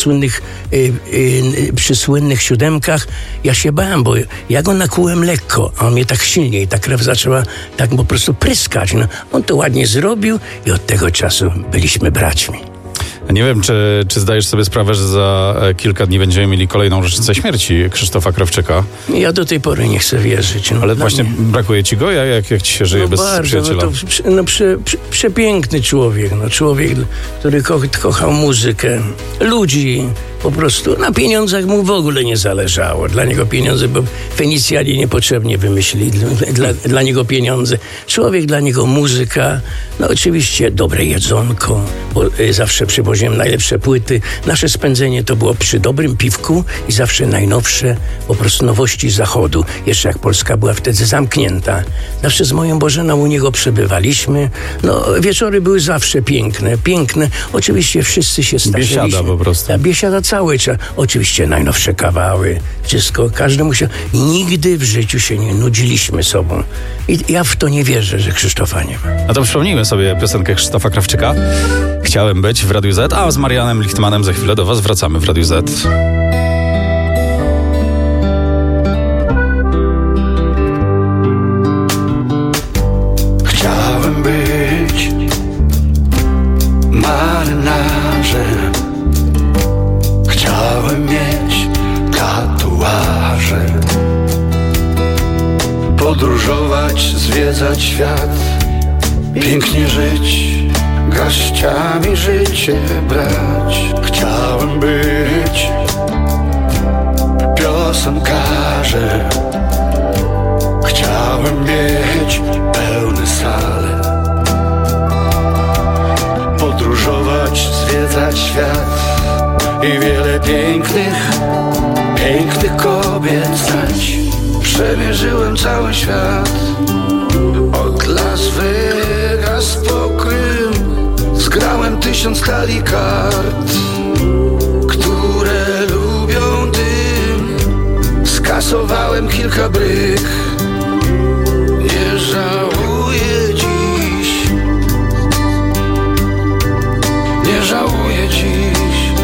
przy słynnych siódemkach. Ja się bałem, bo ja go nakłułem lekko, a on mnie tak silnie i ta krew zaczęła tak po prostu pryskać. No, on to ładnie zrobił i od tego czasu byliśmy braćmi. Nie wiem, czy zdajesz sobie sprawę, że za kilka dni będziemy mieli kolejną rocznicę śmierci Krzysztofa Krawczyka. Ja do tej pory nie chcę wierzyć. Ale właśnie brakuje ci go? Jak ci się żyje bez przyjaciela? Przepiękny człowiek. Człowiek, który kochał muzykę, ludzi. Po prostu na pieniądzach mu w ogóle nie zależało. Dla niego pieniądze, bo Fenicjanie niepotrzebnie wymyślili dla niego pieniądze. Człowiek, dla niego muzyka. Oczywiście dobre jedzonko, bo zawsze przywoziłem najlepsze płyty. Nasze spędzenie to było przy dobrym piwku i zawsze najnowsze, po prostu nowości zachodu. Jeszcze jak Polska była wtedy zamknięta. Zawsze z moją Bożeną u niego przebywaliśmy. Wieczory były zawsze piękne. Oczywiście wszyscy się starzyliśmy. Biesiada po prostu. Biesiada cały czas. Oczywiście najnowsze kawały, wszystko. Każdy musiał. Nigdy w życiu się nie nudziliśmy sobą. I ja w to nie wierzę, że Krzysztofa nie ma. A to przypomnijmy sobie piosenkę Krzysztofa Krawczyka. Chciałem być w Radiu Z, a z Marianem Lichtmanem za chwilę do was wracamy w Radiu Z. Chciałem być marynarzem. Chciałem mieć tatuaże. Podróżować, zwiedzać świat. Pięknie żyć, garściami życie brać. Chciałem być piosenkarzem. Chciałem mieć pełne sale. Podróżować, zwiedzać świat i wiele pięknych kobiet znać. Przemierzyłem cały świat, od Las Vegas po Krym. Zgrałem 1000 talii kart, które lubią dym. Skasowałem kilka bryk, nie żałuję dziś. Nie żałuję dziś.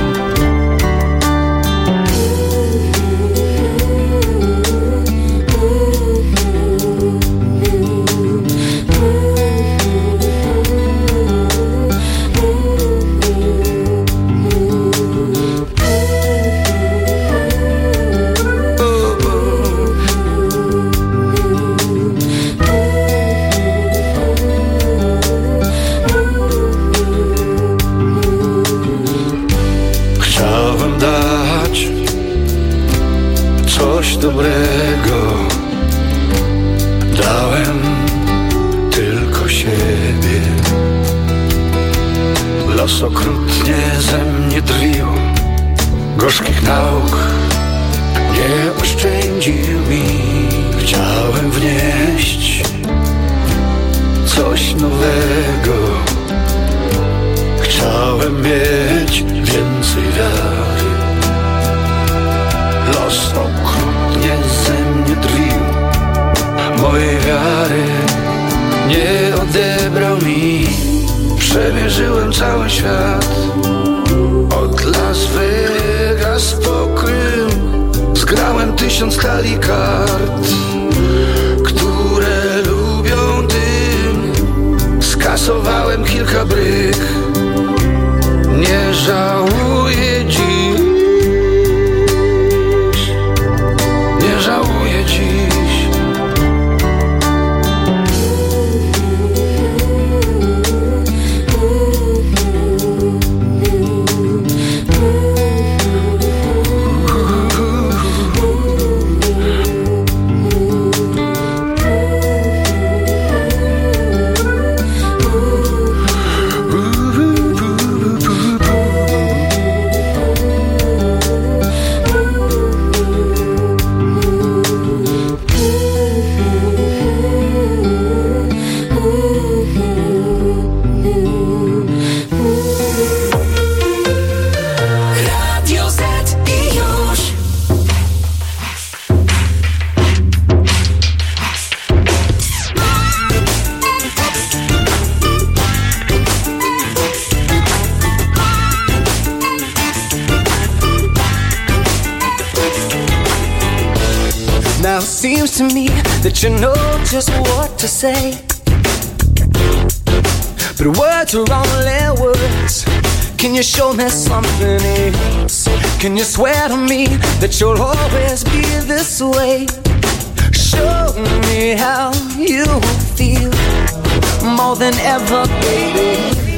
Coś dobrego dałem tylko siebie. Los okrutnie ze mnie drwił, gorzkich nauk nie oszczędził mi. Chciałem wnieść coś nowego. Chciałem mieć więcej wiary. Los okrutnie ze mnie drwił, mojej wiary nie odebrał mi. Przemierzyłem cały świat, od Las Vegas po Krym. Zgrałem 1000 talii kart, które lubią dym. Skasowałem kilka bryk, nie żałuję dziś. Nie żałuję dziś. Now it seems to me that you know just what to say, but words are only words, Can you show me something else? Can you swear to me that you'll always be this way? Show me how you feel more than ever, baby.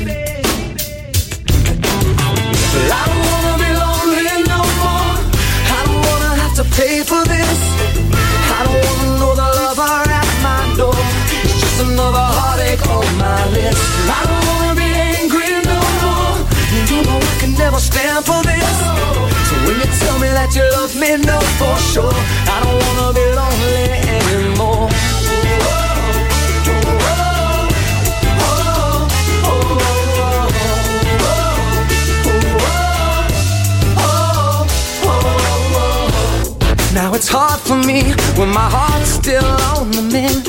Well, I don't wanna be lonely no more. I don't wanna have to pay for this. I don't wanna know the lover at my door. It's just another heartache on my list. I don't wanna be angry no more. You know I can never stand for this. So when you tell me that you love me, know for sure I don't wanna be lonely anymore. Now it's hard for me when my heart's still on the mend.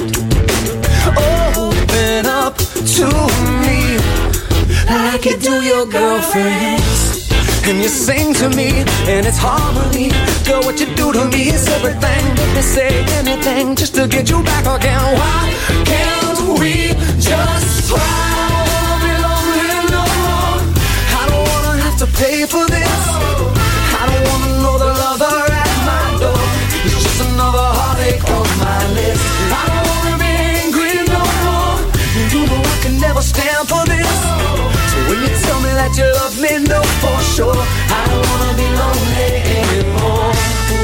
Open up to me like you do your girlfriends. And you sing to me and it's harmony. Girl, what you do to me is everything. Let me say anything just to get you back again. Why can't we just try? I don't wanna be lonely no more. I don't wanna have to pay for this. I don't wanna know the lover at my door. It's just another heartache on my list. I don't wanna be angry no more. You know I can never stand for this. So when you tell me that you love me, know for sure I don't wanna be lonely anymore.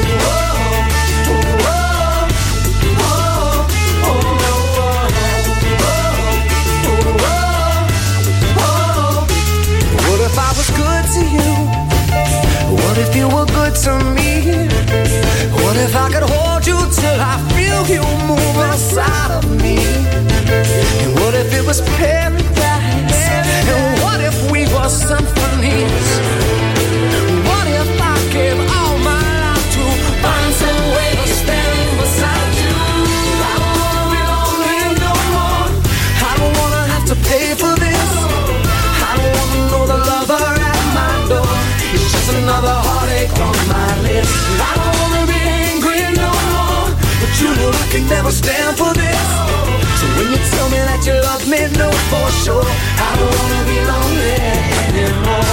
What if I was good to you? What if you were good to me? What if I could hold you till I feel you move inside of me? And what if it was paradise? And what if we were symphonies? What if I gave all my life to find some way to stand beside you? I don't wanna be lonely no more. I don't wanna have to pay for this. I don't wanna know the lover at my door. It's just another heartache on my list. I don't wanna be angry no more, but you know I can never stand for this. So when you tell me that you love me, know for sure I don't wanna be lonely anymore.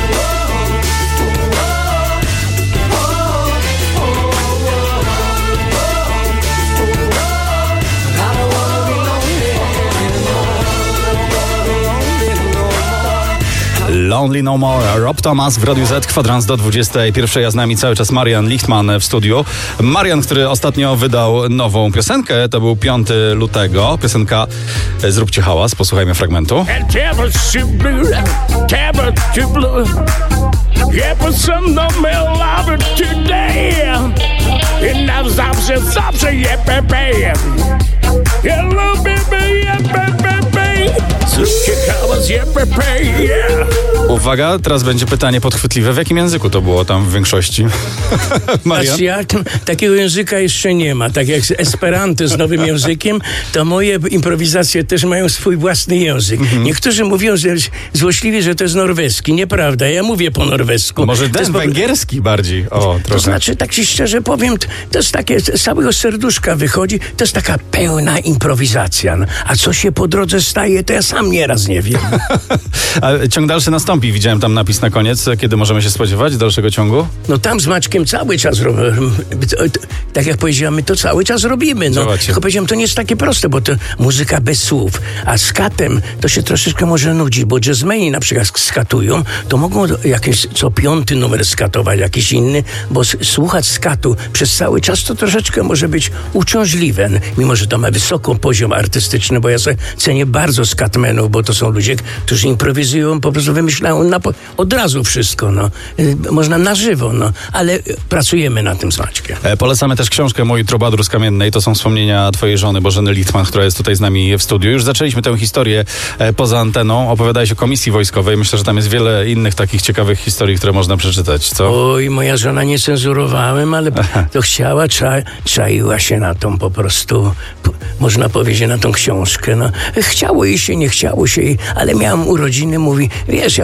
Lonely No More, Rob Thomas w Radiu Z, kwadrans do 21. A z nami cały czas Marian Lichtman w studiu. Marian, który ostatnio wydał nową piosenkę, to był 5 lutego. Piosenka Zróbcie hałas, posłuchajmy fragmentu. Uwaga, teraz będzie pytanie podchwytliwe. W jakim języku to było tam w większości? Marian? Takiego języka jeszcze nie ma. Tak jak Esperanto z nowym językiem, to moje improwizacje też mają swój własny język. Niektórzy mówią, że złośliwie, że to jest norweski. Nieprawda, ja mówię po norwesku. Może ten węgierski bardziej. To znaczy, tak ci szczerze powiem, to jest takie, z całego serduszka wychodzi, to jest taka pełna improwizacja. A co się po drodze staje, to ja sam nieraz nie wiem. A ciąg dalszy nastąpi. Widziałem tam napis na koniec. Kiedy możemy się spodziewać dalszego ciągu? No tam z Maćkiem cały czas robimy. Tak jak powiedziałem, my to cały czas robimy. No, tylko powiedziałem, to nie jest takie proste, bo to muzyka bez słów. A skatem to się troszeczkę może nudzi, bo jazzmeni na przykład skatują, to mogą jakiś co 5. numer skatować, jakiś inny, bo słuchać skatu przez cały czas to troszeczkę może być uciążliwe. Mimo że to ma wysoki poziom artystyczny, bo ja sobie cenię bardzo skatmenów, bo to są ludzie, którzy improwizują, po prostu wymyślają od razu wszystko, no. Można na żywo, no. Ale pracujemy nad tym z Maćkiem. Polecamy też książkę Mój Trobadur z Kamiennej. To są wspomnienia twojej żony Bożeny Lichtman, która jest tutaj z nami w studiu. Już zaczęliśmy tę historię poza anteną. Opowiadałeś o komisji wojskowej. Myślę, że tam jest wiele innych takich ciekawych historii, które można przeczytać, co? Oj, moja żona nie cenzurowałem, ale to chciała, czaiła się na tą po prostu, można powiedzieć, na tą książkę. No. Chciało jej się, nie chciało się jej, ale miałam urodziny, mówi, wiesz, ja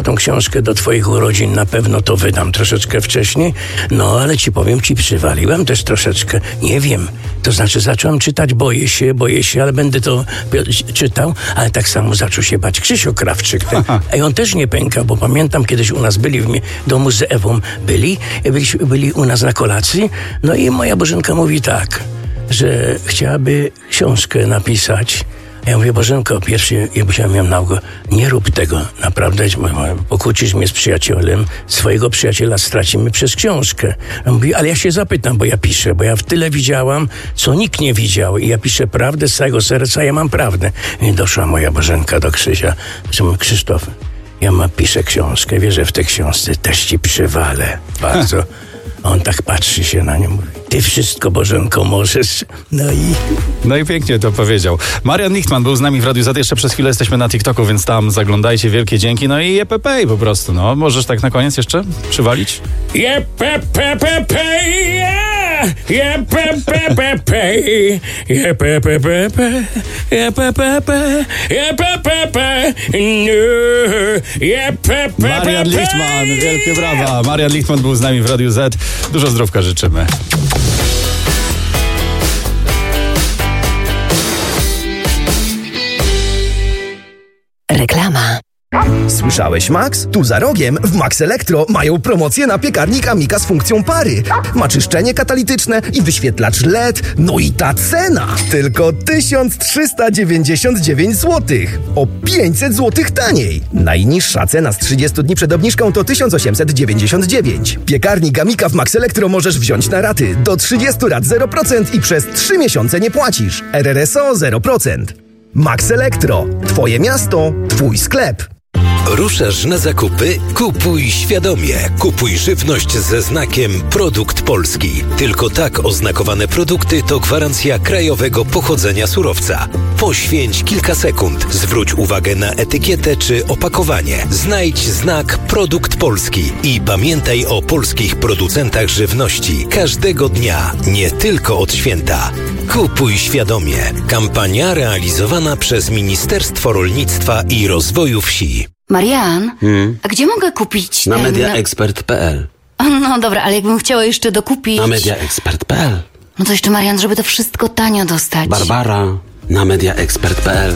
tą książkę do twoich urodzin na pewno to wydam troszeczkę wcześniej, no ale ci powiem, ci przywaliłem też troszeczkę, nie wiem, to znaczy zacząłem czytać, boję się, ale będę to czytał, ale tak samo zaczął się bać Krzysio Krawczyk. I on też nie pęka, bo pamiętam kiedyś u nas byli w domu z Ewą, byli u nas na kolacji, no i moja Bożenka mówi tak, że chciałaby książkę napisać. Ja mówię, Bożenko, pierwszy, ja musiałem naukę, nie rób tego, naprawdę, pokłócisz mnie z przyjacielem, swojego przyjaciela stracimy przez książkę. Ja mówię, ale ja się zapytam, bo ja piszę, bo ja w tyle widziałam, co nikt nie widział i ja piszę prawdę z całego serca, ja mam prawdę. I doszła moja Bożenka do Krzysia, że mówi, Krzysztof, ja piszę książkę, wierzę w tę książce, też ci przywalę, bardzo. On tak patrzy się na nią, mówi, ty wszystko, Bożenko, możesz. No i pięknie to powiedział. Marian Lichtman był z nami w Radiu Z. Jeszcze przez chwilę jesteśmy na TikToku, więc tam zaglądajcie, wielkie dzięki. No i jepepej po prostu, no. Możesz tak na koniec jeszcze przywalić? Jepepepepej, jepepepepej, jepepepepej, jepepepepej, Marian Lichtman, wielkie brawa. Marian Lichtman był z nami w Radiu Z. Dużo zdrówka życzymy. Reklama. Słyszałeś, Max? Tu za rogiem w Max Elektro mają promocję na piekarnik Amika z funkcją pary. Ma czyszczenie katalityczne i wyświetlacz LED. No i ta cena! Tylko 1399 zł. O 500 zł taniej. Najniższa cena z 30 dni przed obniżką to 1899. Piekarnik Amika w Max Elektro możesz wziąć na raty. Do 30 rat 0% i przez 3 miesiące nie płacisz. RRSO 0%. Max Elektro. Twoje miasto, twój sklep. Ruszasz na zakupy? Kupuj świadomie. Kupuj żywność ze znakiem Produkt Polski. Tylko tak oznakowane produkty to gwarancja krajowego pochodzenia surowca. Poświęć kilka sekund. Zwróć uwagę na etykietę czy opakowanie. Znajdź znak Produkt Polski i pamiętaj o polskich producentach żywności. Każdego dnia, nie tylko od święta. Kupuj świadomie. Kampania realizowana przez Ministerstwo Rolnictwa i Rozwoju Wsi. Marian, a gdzie mogę kupić Na mediaexpert.pl. No dobra, ale jakbym chciała jeszcze dokupić... Na mediaexpert.pl. No to jeszcze, Marian, żeby to wszystko tanio dostać. Barbara, na mediaexpert.pl.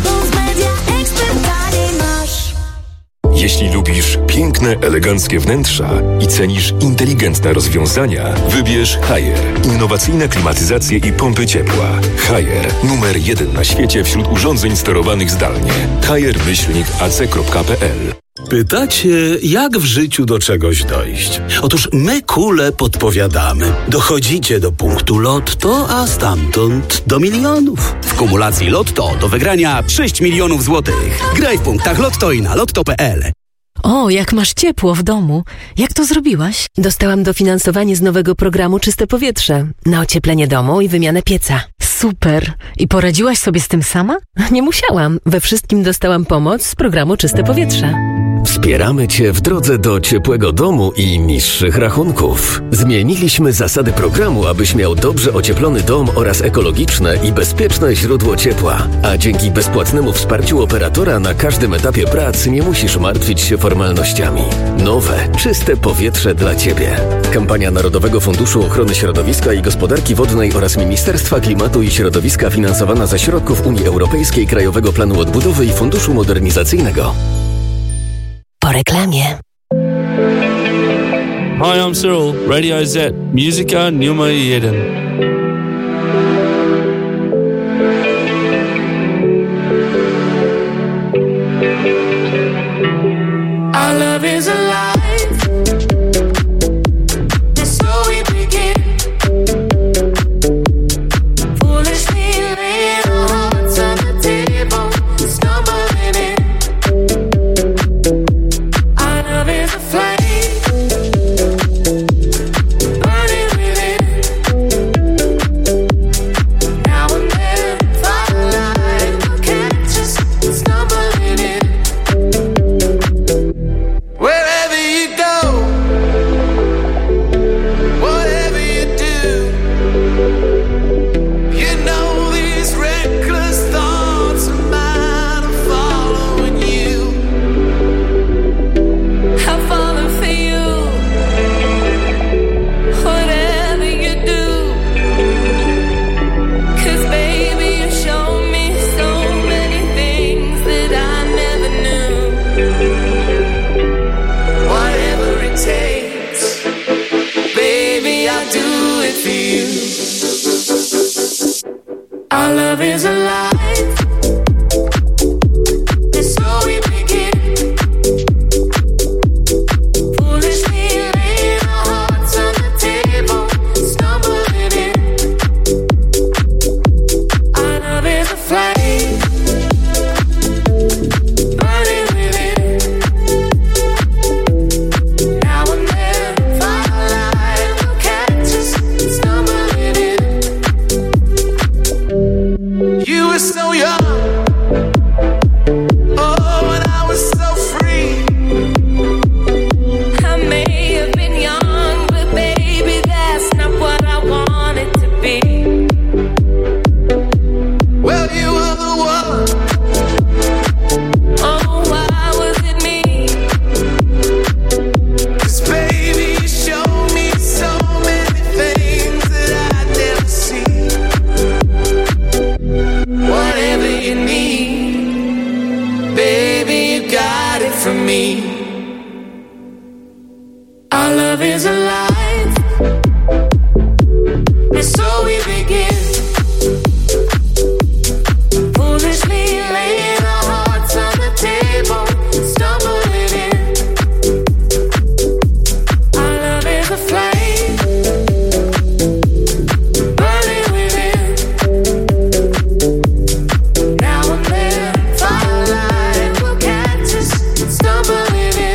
Jeśli lubisz piękne, eleganckie wnętrza i cenisz inteligentne rozwiązania, wybierz Haier. Innowacyjne klimatyzacje i pompy ciepła. Haier. Numer 1 na świecie wśród urządzeń sterowanych zdalnie. haier-ac.pl. Pytacie, jak w życiu do czegoś dojść? Otóż my kule podpowiadamy. Dochodzicie do punktu Lotto, a stamtąd do milionów. W kumulacji Lotto do wygrania 6 milionów złotych. Graj w punktach Lotto i na lotto.pl. O, jak masz ciepło w domu. Jak to zrobiłaś? Dostałam dofinansowanie z nowego programu Czyste Powietrze na ocieplenie domu i wymianę pieca. Super. I poradziłaś sobie z tym sama? Nie musiałam. We wszystkim dostałam pomoc z programu Czyste Powietrze. Wspieramy Cię w drodze do ciepłego domu i niższych rachunków. Zmieniliśmy zasady programu, abyś miał dobrze ocieplony dom oraz ekologiczne i bezpieczne źródło ciepła. A dzięki bezpłatnemu wsparciu operatora na każdym etapie prac nie musisz martwić się formalnościami. Nowe, czyste powietrze dla Ciebie. Kampania Narodowego Funduszu Ochrony Środowiska i Gospodarki Wodnej oraz Ministerstwa Klimatu i Środowiska finansowana ze środków Unii Europejskiej, Krajowego Planu Odbudowy i Funduszu Modernizacyjnego. Po reklamie. Hi, I'm Cyril, Radio Z, Muzyka numer 1. Our love is alive. That's how we begin. Foolishly laying our hearts on the table, stumbling in. Our love is a flame, burning within. feel. Our love is alive. And so we begin. Foolishly laying our hearts on the table, stumbling in. Our love is a flame, burning within. Now and then, firelight will catch us, stumbling in. You were so young, oh, and I was so free. I may have been young, but baby, that's not what I wanted to be. Well, you were the one. Oh, why was it me? 'Cause baby, you showed me so many things that I'd never seen. Whatever you need, baby, you got it from me. Our love is alive, and so we begin. Foolishly laying our hearts on the table, stumbling in. Our love is a flame, burning within. Now and then, firelight will catch us, stumbling in.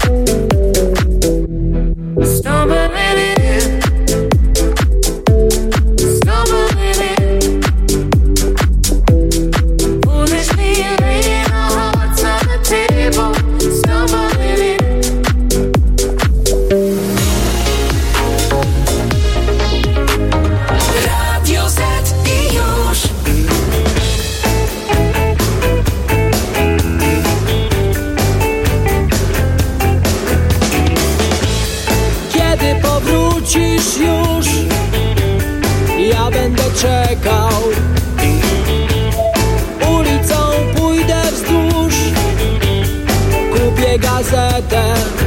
Stumbling in. Stumbling in. Foolishly laying our hearts on the table, stumbling in. Radio Z i już. Kiedy powrócisz już, ja będę czekał. Ulicą pójdę wzdłuż, kupię gazetę.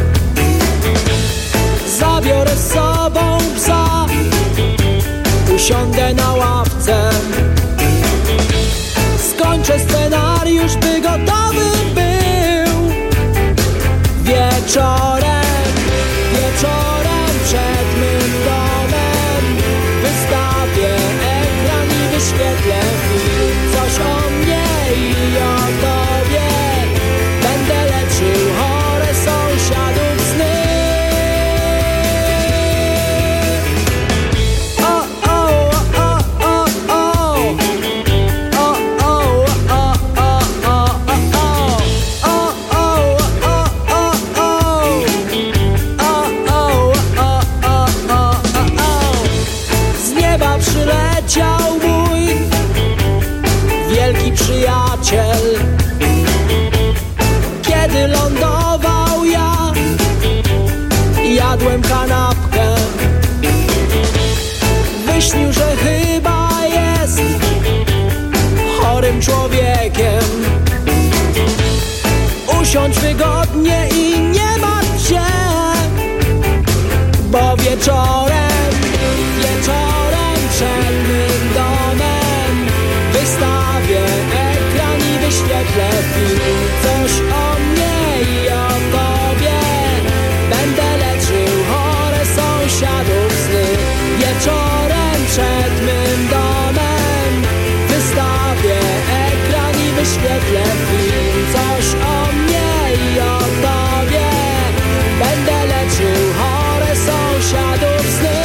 Zabiorę z sobą psa, usiądę na ławce. Skończę scenariusz, by gotowy był. Wieczorem przed mym domem wystawię ekran i wyświetlę film. Coś o mnie i o tobie, będę leczył chore sąsiadów sny. O, o, o, o, o. O, o, o, o, o, o, o. O, o, o, o, o. Z nieba przyleciał mój wielki przyjaciel. Kiedy lądował ja, jadłem kanapkę. Wyśnił, że chyba jest chorym człowiekiem. Usiądź wygodnie i nie martw się, bo wieczorem przed mym domem wystawię ekran i wyświetlę film. Coś o mnie i o tobie, będę leczył chore sąsiadów sny. Wieczorem przed mym domem wystawię ekran i wyświetlę film. Coś o mnie i o tobie, będę leczył chore sąsiadów sny.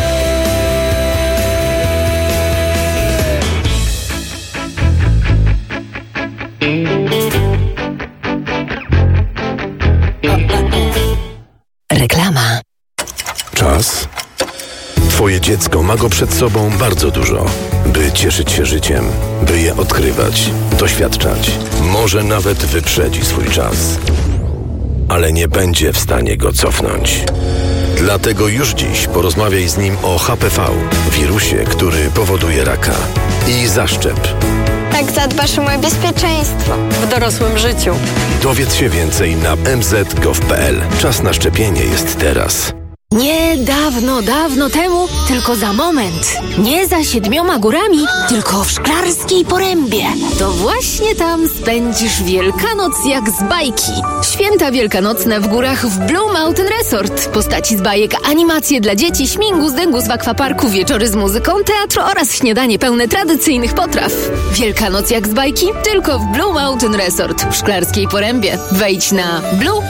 Reklama. Czas? Twoje dziecko ma go przed sobą bardzo dużo, by cieszyć się życiem, by je odkrywać, doświadczać. Może nawet wyprzedzi swój czas, ale nie będzie w stanie go cofnąć. Dlatego już dziś porozmawiaj z nim o HPV, wirusie, który powoduje raka. I zaszczep. Tak zadbasz o moje bezpieczeństwo w dorosłym życiu. Dowiedz się więcej na mz.gov.pl. Czas na szczepienie jest teraz. Nie dawno temu, tylko za moment. Nie za 7 górami, tylko w Szklarskiej Porębie. To właśnie tam spędzisz Wielkanoc jak z bajki. Święta wielkanocne w górach w Blue Mountain Resort. Postaci z bajek, animacje dla dzieci, śmigus, dęgus w akwaparku, wieczory z muzyką, teatr oraz śniadanie pełne tradycyjnych potraw. Wielkanoc jak z bajki, tylko w Blue Mountain Resort w Szklarskiej Porębie. Wejdź na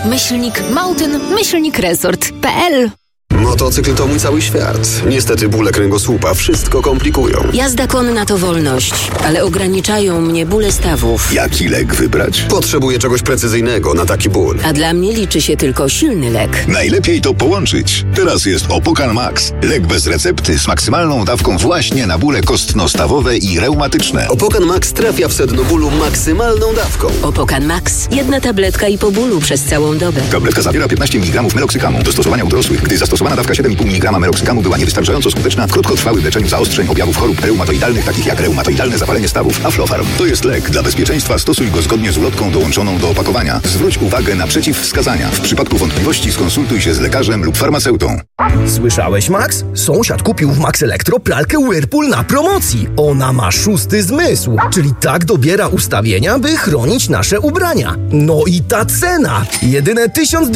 blue-mountain-resort.pl. Motocykl to mój cały świat. Niestety bóle kręgosłupa wszystko komplikują. Jazda konna to wolność, ale ograniczają mnie bóle stawów. Jaki lek wybrać? Potrzebuję czegoś precyzyjnego na taki ból. A dla mnie liczy się tylko silny lek. Najlepiej to połączyć. Teraz jest Opokan Max. Lek bez recepty z maksymalną dawką właśnie na bóle kostno-stawowe i reumatyczne. Opokan Max trafia w sedno bólu maksymalną dawką. Opokan Max. 1 tabletka i po bólu przez całą dobę. Tabletka zawiera 15 mg meloksykamu. Do stosowania u dorosłych, gdy zastosowana dawka 7,5 mg meloksykamu była niewystarczająco skuteczna w krótkotrwałym leczeniu zaostrzeń objawów chorób reumatoidalnych, takich jak reumatoidalne zapalenie stawów. Aflofarm to jest lek. Dla bezpieczeństwa stosuj go zgodnie z ulotką dołączoną do opakowania. Zwróć uwagę na przeciwwskazania. W przypadku wątpliwości skonsultuj się z lekarzem lub farmaceutą. Słyszałeś, Max? Sąsiad kupił w Max Elektro pralkę Whirlpool na promocji. Ona ma 6. zmysł, czyli tak dobiera ustawienia, by chronić nasze ubrania. No i ta cena! Jedyne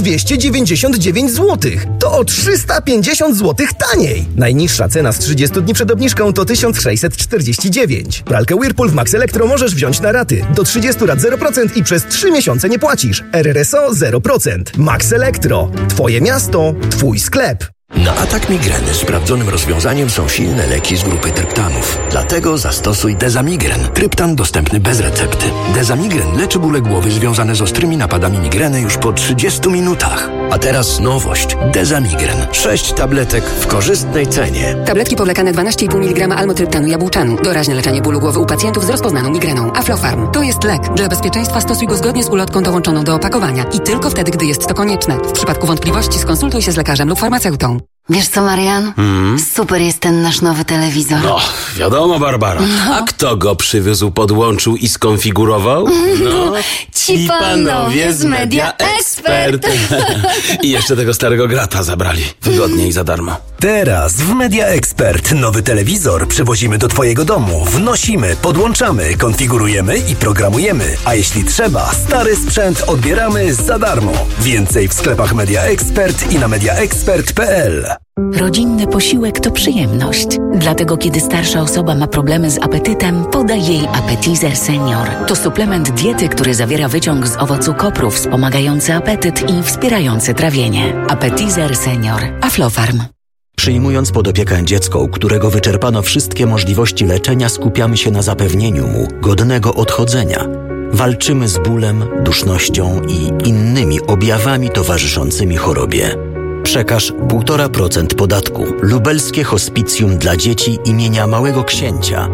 1299 zł. To o 350 zł taniej. Najniższa cena z 30 dni przed obniżką to 1649. Pralkę Whirlpool w Max Elektro możesz wziąć na raty. Do 30 lat 0% i przez 3 miesiące nie płacisz. RRSO 0%. Max Elektro. Twoje miasto, twój sklep. Na atak migreny sprawdzonym rozwiązaniem są silne leki z grupy tryptanów. Dlatego zastosuj Dezamigren. Tryptan dostępny bez recepty. Dezamigren leczy bóle głowy związane z ostrymi napadami migreny już po 30 minutach. A teraz nowość. Dezamigren. 6 tabletek w korzystnej cenie. Tabletki powlekane 12,5 mg almotryptanu jabłczanu. Doraźne leczenie bólu głowy u pacjentów z rozpoznaną migreną. Aflofarm. To jest lek. Dla bezpieczeństwa stosuj go zgodnie z ulotką dołączoną do opakowania. I tylko wtedy, gdy jest to konieczne. W przypadku wątpliwości skonsultuj się z lekarzem lub farmaceutą. Wiesz co, Marian? Super jest ten nasz nowy telewizor. No, wiadomo, Barbara. A kto go przywiózł, podłączył i skonfigurował? No, ci panowie z Media Expert. I jeszcze tego starego grata zabrali. Wygodnie i za darmo. Teraz w Media Expert nowy telewizor przywozimy do Twojego domu. Wnosimy, podłączamy, konfigurujemy i programujemy. A jeśli trzeba, stary sprzęt odbieramy za darmo. Więcej w sklepach Media Expert i na mediaexpert.pl. Rodzinny posiłek to przyjemność. Dlatego kiedy starsza osoba ma problemy z apetytem, podaj jej Appetizer Senior. To suplement diety, który zawiera wyciąg z owocu kopru wspomagający apetyt i wspierający trawienie. Appetizer Senior. Aflofarm. Przyjmując pod opiekę dziecko, u którego wyczerpano wszystkie możliwości leczenia, skupiamy się na zapewnieniu mu godnego odchodzenia. Walczymy z bólem, dusznością i innymi objawami towarzyszącymi chorobie. Przekaż 1,5% podatku. Lubelskie Hospicjum dla dzieci imienia Małego Księcia.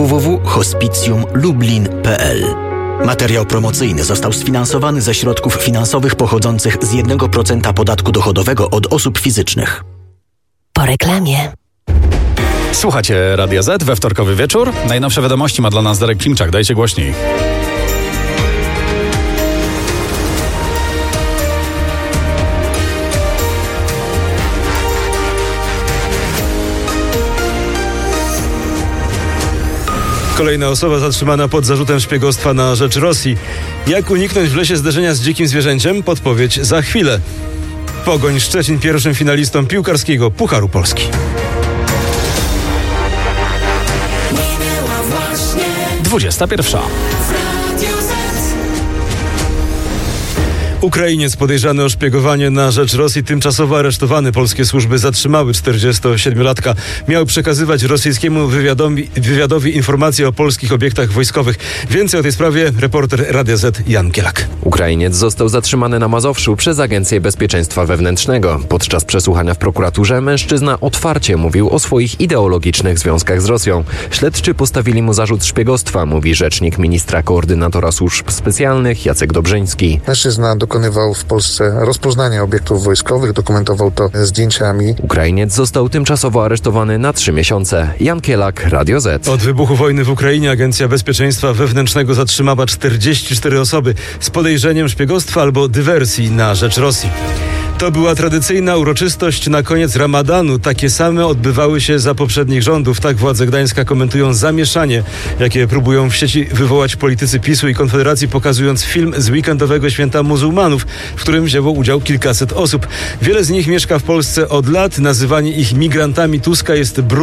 www.hospicjumlublin.pl. Materiał promocyjny został sfinansowany ze środków finansowych pochodzących z 1% podatku dochodowego od osób fizycznych. Po reklamie. Słuchacie Radia Z we wtorkowy wieczór. Najnowsze wiadomości ma dla nas Darek Klimczak. Dajcie głośniej. Kolejna osoba zatrzymana pod zarzutem szpiegostwa na rzecz Rosji. Jak uniknąć w lesie zderzenia z dzikim zwierzęciem? Podpowiedź za chwilę. Pogoń Szczecin pierwszym finalistom piłkarskiego Pucharu Polski. 21. Ukrainiec podejrzany o szpiegowanie na rzecz Rosji tymczasowo aresztowany. Polskie służby zatrzymały 47-latka. Miał przekazywać rosyjskiemu wywiadowi informacje o polskich obiektach wojskowych. Więcej o tej sprawie reporter Radia Z Jan Kielak. Ukrainiec został zatrzymany na Mazowszu przez Agencję Bezpieczeństwa Wewnętrznego. Podczas przesłuchania w prokuraturze mężczyzna otwarcie mówił o swoich ideologicznych związkach z Rosją. Śledczy postawili mu zarzut szpiegostwa, mówi rzecznik ministra koordynatora służb specjalnych Jacek Dobrzyński. Mężczyzna dokonywał w Polsce rozpoznania obiektów wojskowych, dokumentował to zdjęciami. Ukrainiec został tymczasowo aresztowany na 3 miesiące. Jan Kielak, Radio Z. Od wybuchu wojny w Ukrainie Agencja Bezpieczeństwa Wewnętrznego zatrzymała 44 osoby z podejrzeniem szpiegostwa albo dywersji na rzecz Rosji. To była tradycyjna uroczystość na koniec Ramadanu. Takie same odbywały się za poprzednich rządów. Tak władze Gdańska komentują zamieszanie, jakie próbują w sieci wywołać politycy PiS-u i Konfederacji, pokazując film z weekendowego święta muzułmanów, w którym wzięło udział kilkaset osób. Wiele z nich mieszka w Polsce od lat. Nazywanie ich migrantami Tuska jest brudne.